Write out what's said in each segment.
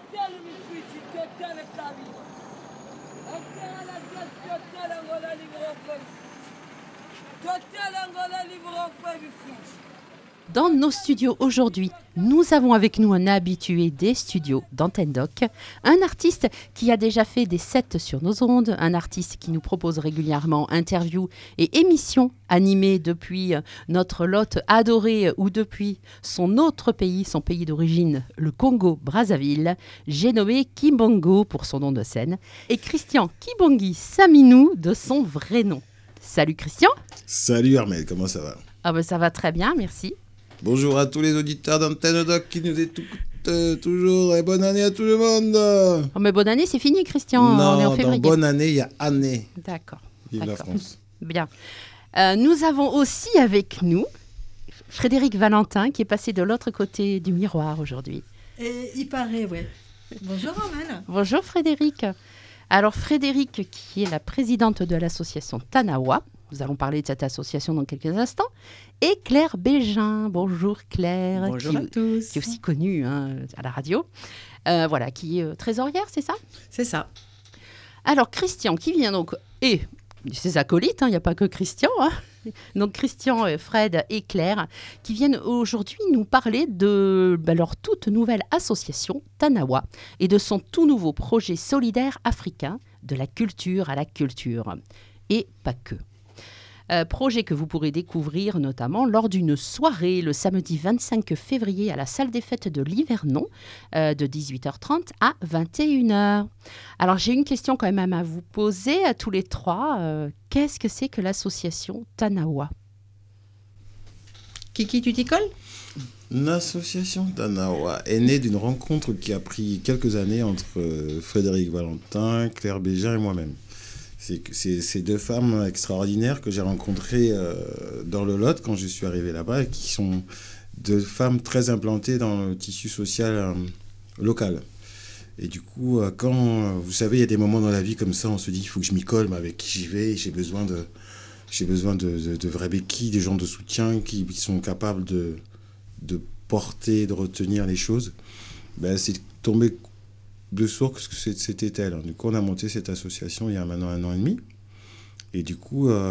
Dans nos studios aujourd'hui, nous avons avec nous un habitué des studios d'Antenne Doc, un artiste qui a déjà fait des sets sur nos ondes, un artiste qui nous propose régulièrement interviews et émissions animées depuis notre Lot adoré ou depuis son autre pays, son pays d'origine, le Congo-Brazzaville. J'ai nommé Kimbongo pour son nom de scène et Christian Kibongi Saminou de son vrai nom. Salut Christian. Salut Armel, comment ça va ? Ah ben ça va très bien, merci. Bonjour à tous les auditeurs d'Antenne Doc qui nous écoutent toujours et bonne année à tout le monde. Oh mais bonne année, c'est fini Christian, non, on est en février. Dans bonne année, il y a année. D'accord. Vive la France. Bien. Nous avons aussi avec nous Frédéric Valentin qui est passé de l'autre côté du miroir aujourd'hui. Et il paraît, ouais. Bonjour Armel. Bonjour Frédéric. Alors Frédéric qui est la présidente de l'association Tanawa. Nous allons parler de cette association dans quelques instants. Et Claire Bégin. Bonjour Claire. Bonjour à tous. Qui est aussi connue à la radio. Voilà, qui est trésorière, c'est ça ? C'est ça. Alors Christian qui vient donc... Et ses acolytes, il n'y a pas que Christian. Donc Christian, Fred et Claire qui viennent aujourd'hui nous parler de leur toute nouvelle association Tanawa et de son tout nouveau projet solidaire africain de la culture à la culture. Et pas que. Projet que vous pourrez découvrir notamment lors d'une soirée le samedi 25 février à la salle des fêtes de l'Hivernon de 18h30 à 21h. Alors j'ai une question quand même à vous poser à tous les trois. Qu'est-ce que c'est que l'association Tanawa ? Kiki, tu t'y colles ? L'association Tanawa est née d'une rencontre qui a pris quelques années entre Frédéric Valentin, Claire Bégin et moi-même. C'est deux femmes extraordinaires que j'ai rencontrées dans le Lot quand je suis arrivé là-bas et qui sont deux femmes très implantées dans le tissu social local. Et du coup, quand, vous savez, il y a des moments dans la vie comme ça, on se dit, il faut que je m'y colle, mais avec qui j'y vais, j'ai besoin de vraies béquilles, des gens de soutien qui sont capables de porter, de retenir les choses. Ben, c'est tombé de source que c'était elle. Du coup, on a monté cette association il y a maintenant 1 an et demi. Et du coup, on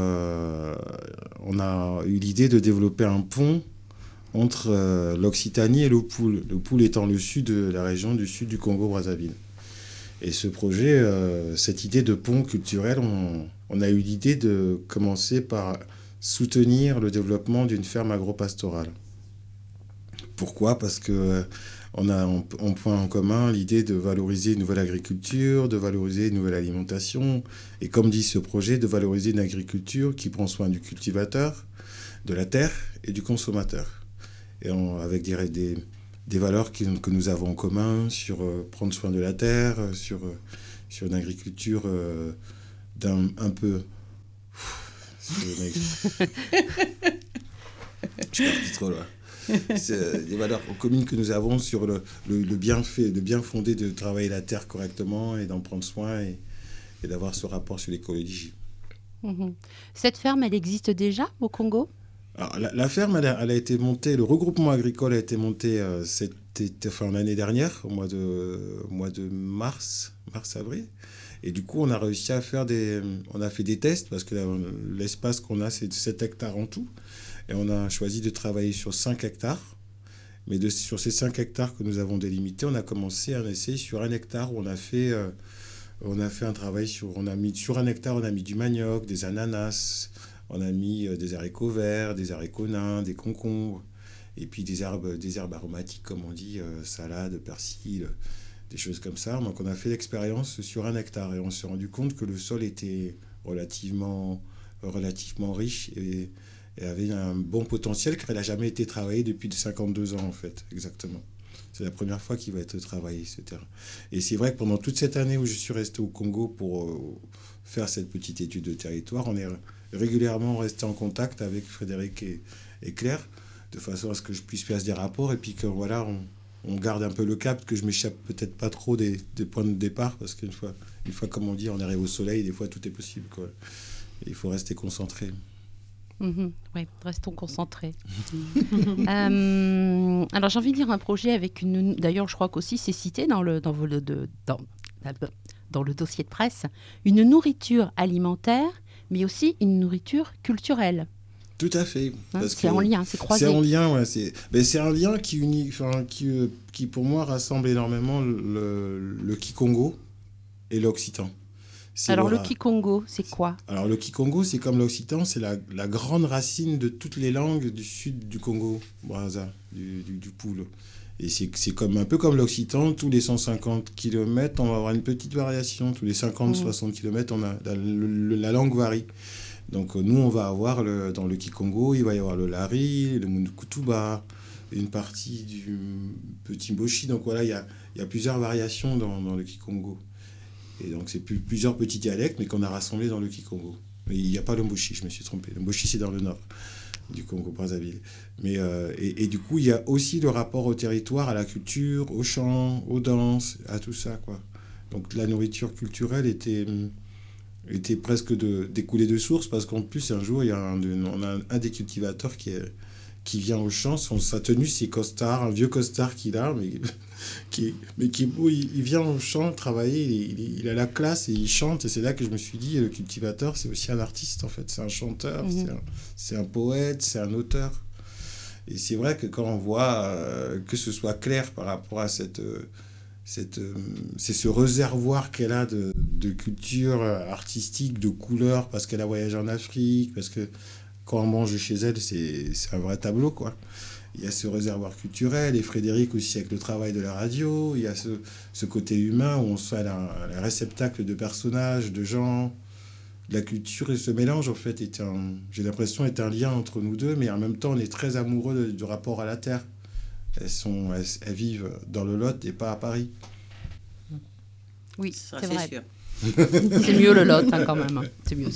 a eu l'idée de développer un pont entre l'Occitanie et le Poul. Le Poul étant le sud de la région du sud du Congo-Brazzaville. Et ce projet, cette idée de pont culturel, on a eu l'idée de commencer par soutenir le développement d'une ferme agro-pastorale. Pourquoi ? Parce que on a en point en commun l'idée de valoriser une nouvelle agriculture, de valoriser une nouvelle alimentation, et comme dit ce projet, de valoriser une agriculture qui prend soin du cultivateur, de la terre et du consommateur. Et avec des valeurs que nous avons en commun sur prendre soin de la terre, sur une agriculture un peu... Je suis parti trop loin. C'est des valeurs communes que nous avons sur le bien fondé de travailler la terre correctement et d'en prendre soin et d'avoir ce rapport sur l'écologie. Mmh. Cette ferme, elle existe déjà au Congo ? Alors, la ferme, elle a été montée, le regroupement agricole a été monté l'année dernière, au mois de mars-avril. Et du coup, on a réussi à faire on a fait des tests parce que l'espace qu'on a, c'est 7 hectares en tout. Et on a choisi de travailler sur 5 hectares. Mais sur ces 5 hectares que nous avons délimités, on a commencé un essai sur 1 hectare où on a fait un travail sur 1 hectare, on a mis du manioc, des ananas, on a mis des haricots verts, des haricots nains, des concombres, et puis des herbes aromatiques, comme on dit, salade, persil, des choses comme ça. Donc on a fait l'expérience sur 1 hectare et on s'est rendu compte que le sol était relativement riche et avait un bon potentiel car elle n'a jamais été travaillée depuis 52 ans en fait, exactement. C'est la première fois qu'il va être travaillé ce terrain. Et c'est vrai que pendant toute cette année où je suis resté au Congo pour faire cette petite étude de territoire, on est régulièrement resté en contact avec Frédéric et Claire de façon à ce que je puisse faire des rapports et puis que voilà, on garde un peu le cap, que je m'échappe peut-être pas trop des points de départ parce qu'une fois comme on dit, on arrive au soleil, des fois tout est possible, quoi. Et il faut rester concentré. Oui, restons concentrés. Alors, j'ai envie de dire un projet avec une... D'ailleurs, je crois qu'aussi c'est cité dans le dossier de presse, une nourriture alimentaire, mais aussi une nourriture culturelle. Tout à fait. Hein, Parce c'est que en lien, c'est croisé. C'est en lien, ouais. C'est un lien qui unit, enfin, qui pour moi rassemble énormément le Kikongo et l'Occitan. Alors, le Kikongo, c'est quoi? Alors, le Kikongo, c'est comme l'Occitan, c'est la grande racine de toutes les langues du sud du Congo, Brazza, du Poule. Et c'est comme, un peu comme l'Occitan, tous les 150 km, on va avoir une petite variation. Tous les 50-60 km, la langue varie. Donc nous, on va avoir, dans le Kikongo, il va y avoir le Lari, le Mundukutuba, une partie du Petit Mboshi. Donc voilà, il y a plusieurs variations dans le Kikongo. Et donc c'est plusieurs petits dialectes, mais qu'on a rassemblés dans le Kikongo. Mais il n'y a pas le Mboshi, je me suis trompé. Le Mboshi, c'est dans le nord du Congo-Brazzaville. Mais, et du coup, il y a aussi le rapport au territoire, à la culture, au chant, aux danses, à tout ça, quoi. Donc la nourriture culturelle était presque découlée de source, parce qu'en plus, un jour, on a un des cultivateurs qui vient au champ. Sa tenue, c'est costard, un vieux costard qu'il a, mais qui est beau. Il vient au champ travailler, il a la classe et il chante. Et c'est là que je me suis dit, le cultivateur, c'est aussi un artiste, en fait. C'est un chanteur, c'est un poète, c'est un auteur. Et c'est vrai que quand on voit que ce soit clair par rapport à c'est ce réservoir qu'elle a de culture artistique, de couleurs, parce qu'elle a voyagé en Afrique, parce que quand on mange chez elle, c'est un vrai tableau, quoi. Il y a ce réservoir culturel, et Frédéric aussi avec le travail de la radio, il y a ce côté humain où on soit un réceptacle de personnages, de gens. La culture et ce mélange, en fait, j'ai l'impression, est un lien entre nous deux, mais en même temps, on est très amoureux du rapport à la terre. Elles vivent dans le Lot et pas à Paris. Oui, Ça, c'est vrai. sûr. C'est mieux le Lot, quand même. Hein. C'est mieux.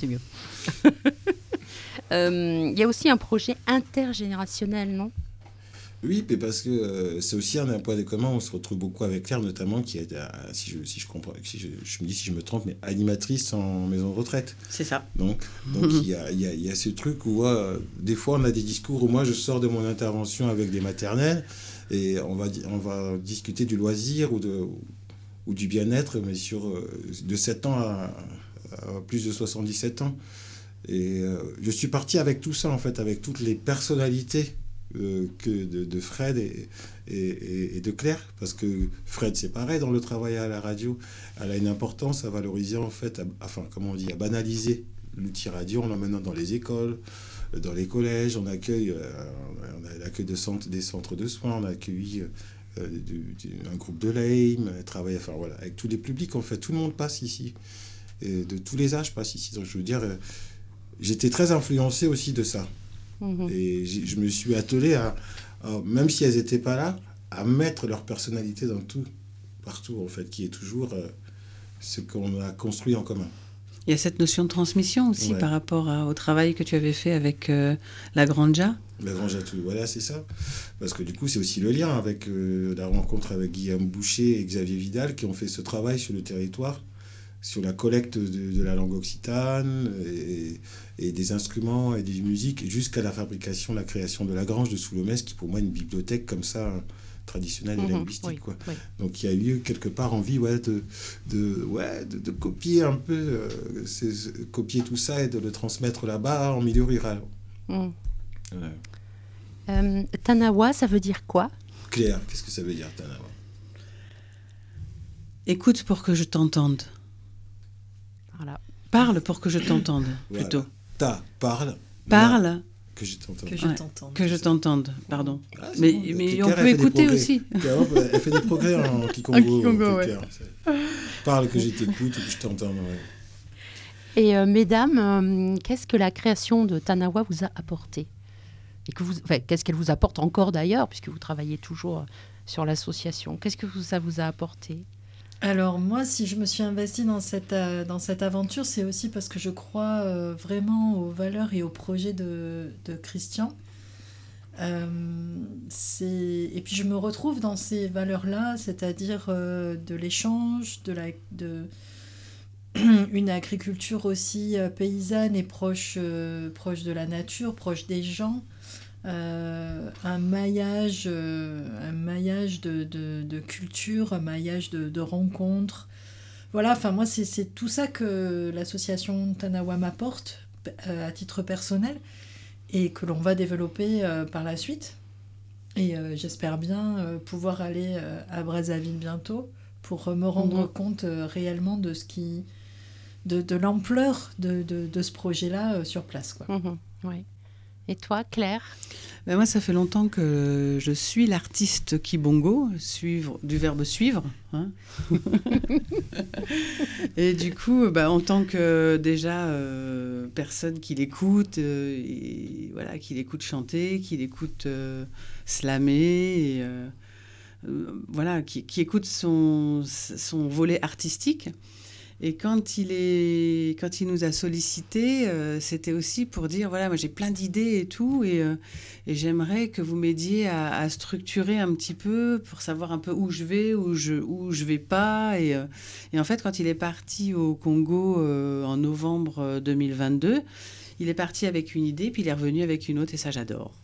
Il y a aussi un projet intergénérationnel, non? Oui, mais parce que c'est aussi un point commun. On se retrouve beaucoup avec Claire, notamment, qui est, si je comprends, je me dis si je me trompe, mais animatrice en maison de retraite. C'est ça. Donc il y a ce truc où des fois on a des discours où moi je sors de mon intervention avec des maternelles et on va discuter du loisir ou du bien-être, mais de 7 ans à plus de 77 ans. Et je suis parti avec tout ça, en fait, avec toutes les personnalités de Fred et de Claire, parce que Fred, c'est pareil dans le travail à la radio, elle a une importance à valoriser, en fait, à banaliser l'outil radio en l'emmenant dans les écoles, dans les collèges. On accueille, on a l'accueil des centres de soins, on a accueilli un groupe de l'AIM, travaille, avec tous les publics, en fait, tout le monde passe ici, et de tous les âges passe ici. Donc je veux dire, j'étais très influencé aussi de ça. Et je me suis attelé même si elles n'étaient pas là, à mettre leur personnalité partout, en fait, qui est toujours ce qu'on a construit en commun. Il y a cette notion de transmission aussi par rapport au travail que tu avais fait avec la Granja. La Granja, voilà, c'est ça. Parce que du coup, c'est aussi le lien avec la rencontre avec Guillaume Boucher et Xavier Vidal qui ont fait ce travail sur le territoire, sur la collecte de la langue occitane et des instruments et des musiques, jusqu'à la fabrication, la création de la Grange de Soulomès, qui pour moi est une bibliothèque comme ça, traditionnelle et linguistique. Quoi. Oui. Donc il y a eu quelque part envie de copier un peu, copier tout ça et de le transmettre là-bas en milieu rural. Tanawa, ça veut dire quoi? Claire, qu'est-ce que ça veut dire, Tanawa? Écoute pour que je t'entende. Voilà. Parle pour que je t'entende, plutôt. Parle. Que je t'entende. Que je t'entende, pardon. Ah, mais bon. Mais on peut écouter aussi. Elle fait des progrès en Kikongo. Parle que je t'écoute ou que je t'entende. Ouais. Et mesdames, qu'est-ce que la création de Tanawa vous a apporté? Et qu'est-ce qu'elle vous apporte encore d'ailleurs, puisque vous travaillez toujours sur l'association? Qu'est-ce que ça vous a apporté? Alors moi, si je me suis investie dans cette aventure, c'est aussi parce que je crois vraiment aux valeurs et aux projets de Christian. Et puis je me retrouve dans ces valeurs-là, c'est-à-dire de l'échange, une agriculture aussi paysanne et proche de la nature, proche des gens. Un maillage de culture, un maillage de rencontres. Voilà, enfin moi c'est tout ça que l'association Tanawa m'apporte à titre personnel et que l'on va développer par la suite. Et j'espère bien pouvoir aller à Brazzaville bientôt pour me rendre compte réellement de de l'ampleur de ce projet-là sur place, quoi. Ouais. Et toi, Claire ? Ben moi, ça fait longtemps que je suis l'artiste Kibongo, du verbe suivre. Hein. Et du coup, en tant que déjà personne qui l'écoute, et, voilà, qui l'écoute chanter, qui l'écoute slammer, et, voilà, qui écoute son volet artistique. Et quand il nous a sollicités, c'était aussi pour dire, voilà, moi j'ai plein d'idées et tout, et j'aimerais que vous m'aidiez à structurer un petit peu pour savoir un peu où je vais, où je vais pas. Et en fait, quand il est parti au Congo en novembre 2022, il est parti avec une idée, puis il est revenu avec une autre, et ça, j'adore.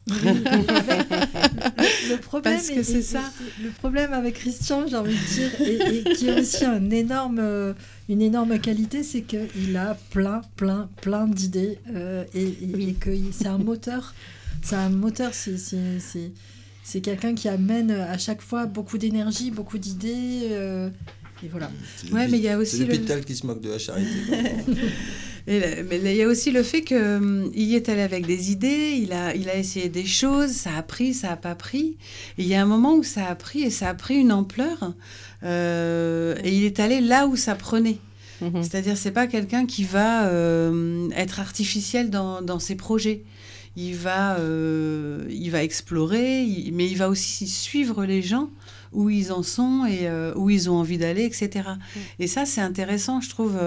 Le problème, parce que c'est ça. Le problème avec Christian, j'ai envie de dire, et qui est aussi une énorme qualité, c'est qu'il a plein d'idées et que c'est un moteur. C'est un moteur, c'est quelqu'un qui amène à chaque fois beaucoup d'énergie, beaucoup d'idées. Et voilà. Ouais, mais il y a aussi c'est le Pétal qui se moque de la charité. Mais il y a aussi le fait qu'il y est allé avec des idées, il a essayé des choses, ça a pris, ça n'a pas pris. Et il y a un moment où ça a pris, et ça a pris une ampleur, et il est allé là où ça prenait. C'est-à-dire, c'est pas quelqu'un qui va être artificiel dans ses projets. Il va explorer, mais il va aussi suivre les gens où ils en sont et où ils ont envie d'aller, etc. Et ça, c'est intéressant, je trouve.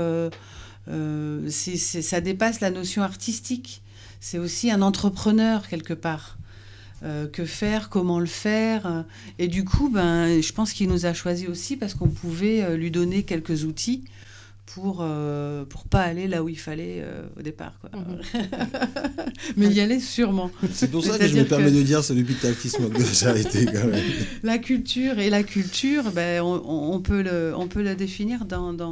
Ça dépasse la notion artistique. C'est aussi un entrepreneur quelque part. Que faire, comment le faire. Et du coup, je pense qu'il nous a choisis aussi parce qu'on pouvait lui donner quelques outils pour pas aller là où il fallait au départ, quoi. Mais y aller sûrement. C'est pour ça que je me permets de dire c'est l'hôpital qui se moque de la charité, quand même. La culture, on peut le définir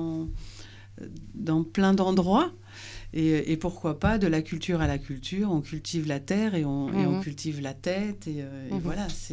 dans plein d'endroits. Et pourquoi pas de la culture à la culture. On cultive la terre et on cultive la tête. Et voilà, c'est...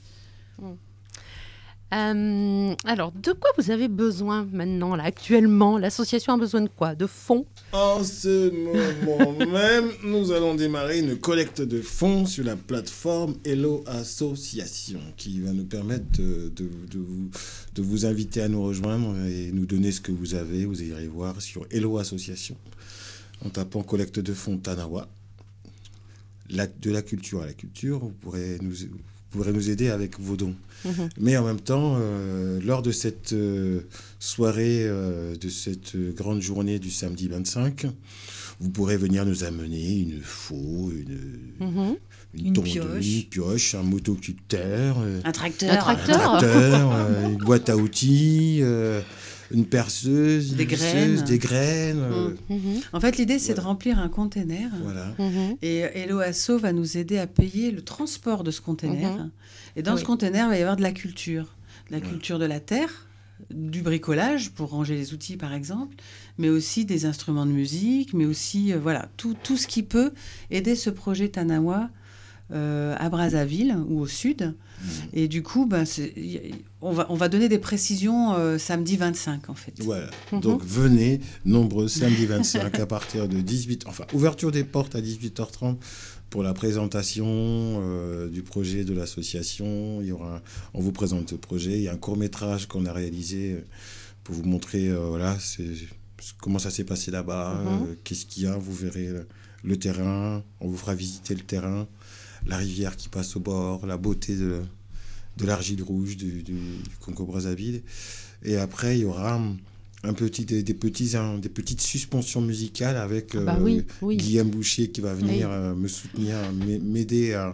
Alors, de quoi vous avez besoin maintenant, là, actuellement ? L'association a besoin de quoi ? De fonds ? En ce moment même, nous allons démarrer une collecte de fonds sur la plateforme Hello Association qui va nous permettre de vous inviter à nous rejoindre et nous donner ce que vous avez. Vous irez voir sur Hello Association en tapant collecte de fonds Tanawa. De la culture à la culture, vous pourrez nous aider avec vos dons. Mais en même temps, lors de cette soirée, de cette grande journée du samedi 25, vous pourrez venir nous amener une faux, une tondeuse, une pioche, un motoculteur, un tracteur, une boîte à outils, une perceuse, des graines. En fait, l'idée, c'est de remplir un container. Voilà. Et Hello Asso va nous aider à payer le transport de ce container. Et dans ce container, il va y avoir de la culture. De la culture de la terre, du bricolage pour ranger les outils, par exemple, mais aussi des instruments de musique, mais aussi tout ce qui peut aider ce projet Tanawa à Brazzaville ou au sud. Et du coup, on va donner des précisions samedi 25, en fait. Voilà. Donc, venez, nombreux, samedi 25, à partir de 18h. Enfin, ouverture des portes à 18h30 pour la présentation du projet de l'association. On vous présente le projet. Il y a un court-métrage qu'on a réalisé pour vous montrer comment ça s'est passé là-bas, qu'est-ce qu'il y a. Vous verrez le terrain, on vous fera visiter le terrain, la rivière qui passe au bord, la beauté de l'argile rouge du Congo-Brazzaville. Et après, il y aura des petites suspensions musicales avec Guillaume Boucher qui va venir me soutenir, m'aider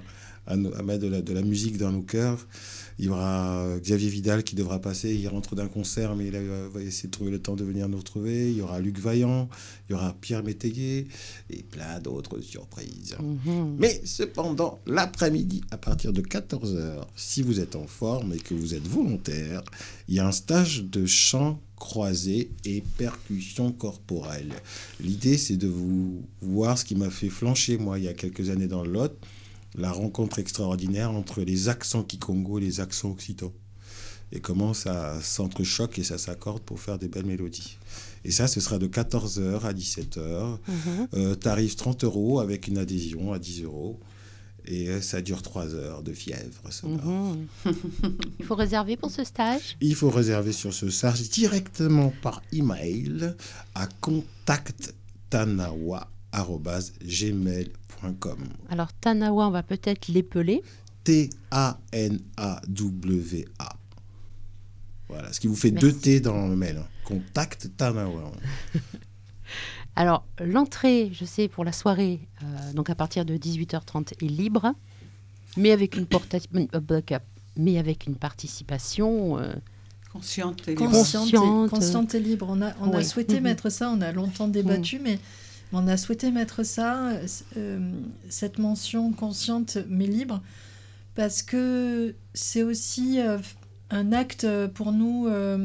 à mettre de la musique dans nos cœurs. Il y aura Xavier Vidal qui devra passer. Il rentre d'un concert, mais il va essayer de trouver le temps de venir nous retrouver. Il y aura Luc Vaillant, il y aura Pierre Métayer et plein d'autres surprises. Mais cependant, l'après-midi, à partir de 14h, si vous êtes en forme et que vous êtes volontaire, il y a un stage de chant croisé et percussion corporelle. L'idée, c'est de vous voir ce qui m'a fait flancher, moi, il y a quelques années dans le Lot, la rencontre extraordinaire entre les accents kikongo et les accents occitans. Et comment ça s'entrechoque et ça s'accorde pour faire des belles mélodies. Et ça, ce sera de 14h à 17h. Tarif 30 € avec une adhésion à 10 €. Et ça dure 3 heures de fièvre. Il faut réserver pour ce stage ? Il faut réserver sur ce stage directement par email à contacttanawa@gmail.com. Alors, Tanawa, on va peut-être l'épeler. Tanawa. Voilà, ce qui vous fait 2 T dans le mail. Contact Tanawa. Alors, l'entrée, je sais, pour la soirée, donc à partir de 18h30, est libre, mais avec une participation consciente et consciente et libre. On a souhaité mettre ça, on a longtemps débattu, mais on a souhaité mettre ça, cette mention consciente mais libre, parce que c'est aussi un acte pour nous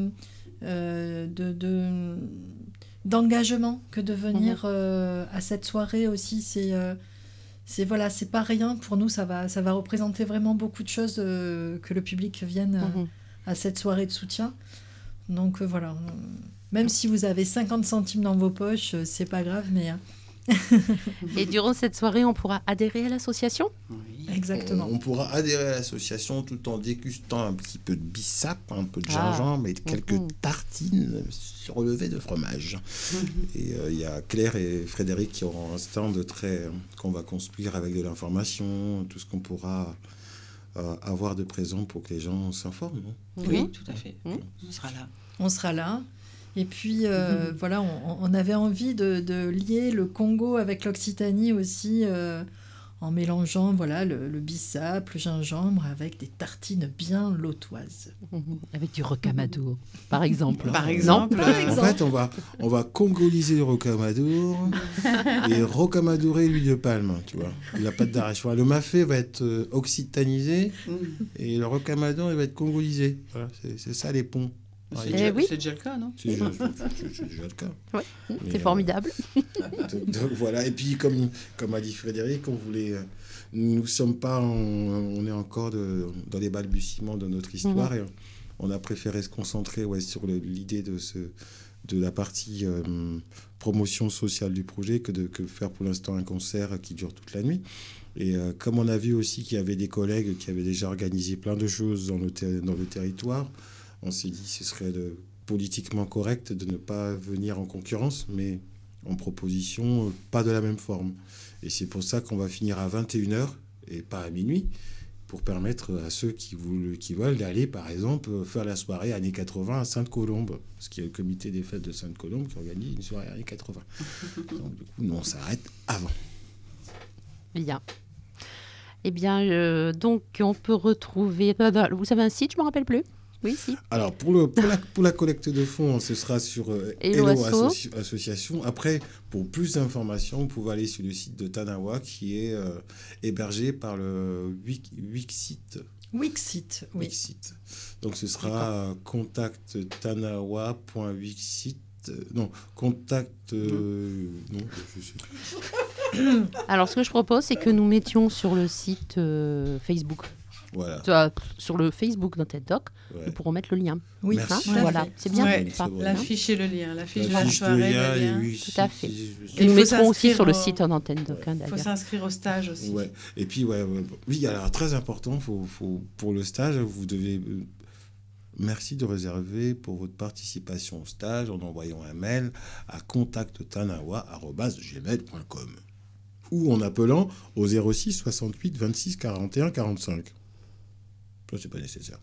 d'engagement que de venir à cette soirée aussi. C'est pas rien pour nous, ça va représenter vraiment beaucoup de choses que le public vienne à cette soirée de soutien. Donc voilà, même si vous avez 50 centimes dans vos poches, c'est pas grave, mais Et durant cette soirée, on pourra adhérer à l'association ? Oui. Exactement. On pourra adhérer à l'association tout en dégustant un petit peu de bissap, un peu de gingembre et quelques tartines surlevées de fromage. Et il y a Claire et Frédéric qui auront un stand qu'on va construire avec de l'information, tout ce qu'on pourra avoir de présent pour que les gens s'informent. Oui, tout à fait. On sera là. On sera là. Et puis, voilà, on avait envie de lier le Congo avec l'Occitanie aussi, en mélangeant le bissap, le gingembre, avec des tartines bien lotoises. Avec du rocamadour, par exemple. Par exemple. En fait, on va congoliser le rocamadour et rocamadourer l'huile de palme, tu vois. La pâte d'arachide. Le mafé va être occitanisé et le rocamadour, il va être congolisé. Voilà, c'est ça les ponts. C'est déjà le cas, non ? C'est déjà le cas. Oui, c'est formidable. Donc voilà, et puis comme a dit Frédéric, nous sommes pas, on est encore dans les balbutiements de notre histoire et on a préféré se concentrer sur l'idée de la partie promotion sociale du projet que faire pour l'instant un concert qui dure toute la nuit. Et comme on a vu aussi qu'il y avait des collègues qui avaient déjà organisé plein de choses dans le territoire, on s'est dit que ce serait politiquement correct de ne pas venir en concurrence, mais en proposition, pas de la même forme. Et c'est pour ça qu'on va finir à 21h et pas à minuit, pour permettre à ceux qui veulent d'aller, par exemple, faire la soirée années 80 à Sainte-Colombe, parce qu'il y a le comité des fêtes de Sainte-Colombe qui organise une soirée années 80. Donc, du coup, nous, on s'arrête avant. Bien. Eh bien, donc, on peut retrouver... Vous avez un site, je ne me rappelle plus. Oui, si. Alors, pour la collecte de fonds, ce sera sur Hello Association. Après, pour plus d'informations, vous pouvez aller sur le site de Tanawa qui est hébergé par le Wixit. Wixit, oui. Wixit. Donc, ce sera contacttanawa.wixit. Non, non, je sais plus. Alors, ce que je propose, c'est que nous mettions sur le site Facebook. Voilà. Sur le Facebook d'un TED Doc, nous pourrons mettre le lien. Oui, voilà, c'est bien. L'affiche et le lien, l'affiche de la soirée, le lien. Tout à fait. Et nous mettrons aussi sur le site d'un TED Doc. Il faut s'inscrire au stage aussi. Ouais. Et puis, oui, alors très important, pour le stage, vous devez... Merci de réserver pour votre participation au stage en envoyant un mail à contacttanawa@gmail.com ou en appelant au 06 68 26 41 45. Ça, c'est pas nécessaire.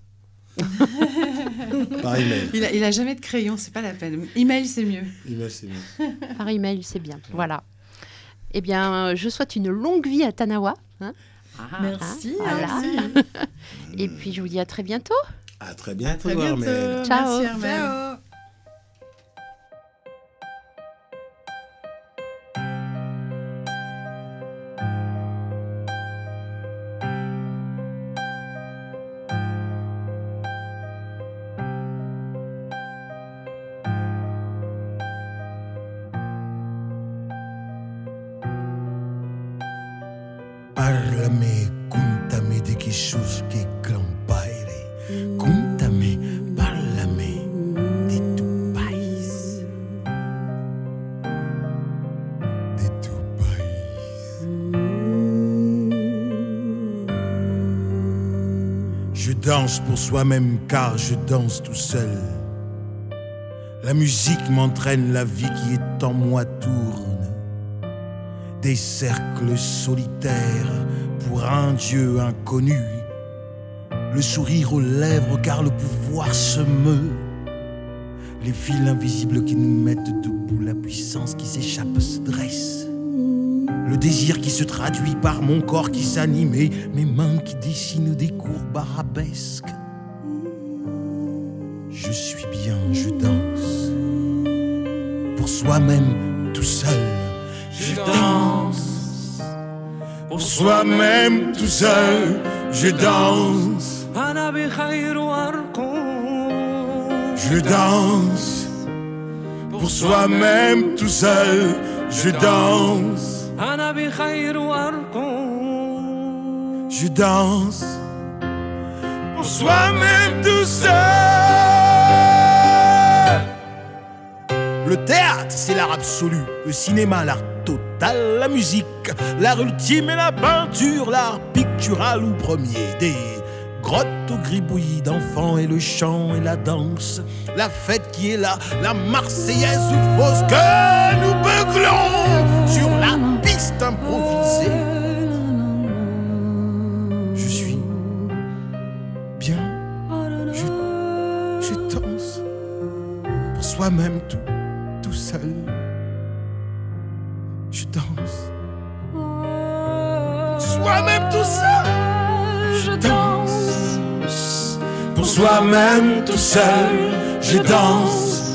Par email. Il a jamais de crayon, c'est pas la peine. Email, c'est mieux. Par email, c'est bien. Voilà. Eh bien, je souhaite une longue vie à Tanawa. Merci. Voilà. Merci. Et puis, je vous dis à très bientôt. À très bientôt, Très bientôt. Armelle. Ciao. Merci, Armelle. Ciao. Parlami, contami di che sus che campaire. Contami, parlami di tu país. De tu país. Je danse pour soi-même car je danse tout seul. La musique m'entraîne, la vie qui est en moi tourne. Des cercles solitaires pour un Dieu inconnu. Le sourire aux lèvres car le pouvoir se meut. Les fils invisibles qui nous mettent debout, la puissance qui s'échappe se dresse. Le désir qui se traduit par mon corps qui s'anime et mes mains qui dessinent des courbes arabesques. Je suis bien, je danse. Pour soi-même tout seul. Je danse pour soi-même tout seul. Je danse. Je danse pour soi-même tout seul. Je danse. Je danse pour soi-même tout seul. Le théâtre, c'est l'art absolu. Le cinéma, l'art total. La musique, l'art ultime. Et la peinture, l'art pictural ou premier. Des grottes au gribouillis d'enfants et le chant et la danse. La fête qui est là, la marseillaise ou fausse que nous beuglons sur la piste improvisée. Je suis bien. Je danse pour soi-même tout seul. Je danse. Soi-même tout seul. Je danse. Pour soi-même tout seul. Je danse.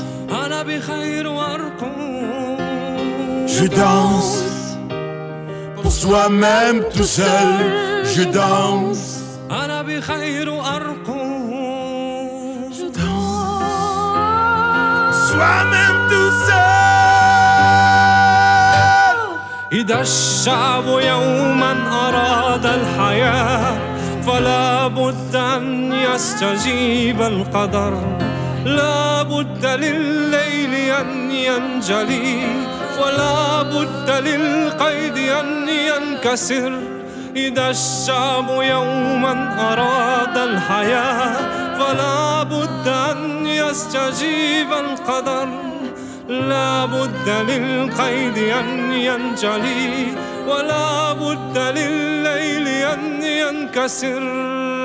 Je danse. Pour soi-même tout seul. Je danse. Je danse. Soi-même tout seul. إذا الشعب يوما أراد الحياة فلا بد أن يستجيب القدر لا بد لليل أن ينجلي ولا بد للقيد أن ينكسر إذا الشعب يوما أراد الحياة فلا بد أن يستجيب القدر لا بد للقيد أن ينجلي ولا بد لليل أن ينكسر